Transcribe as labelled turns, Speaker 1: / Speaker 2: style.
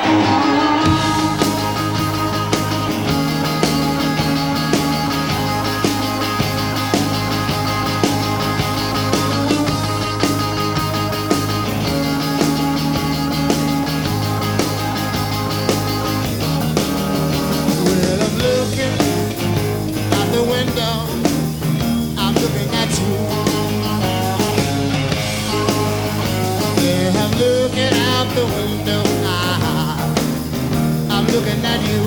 Speaker 1: Well, I'm looking out the window. I'm looking at you. Yeah, I'm looking out the window. I'm looking at you.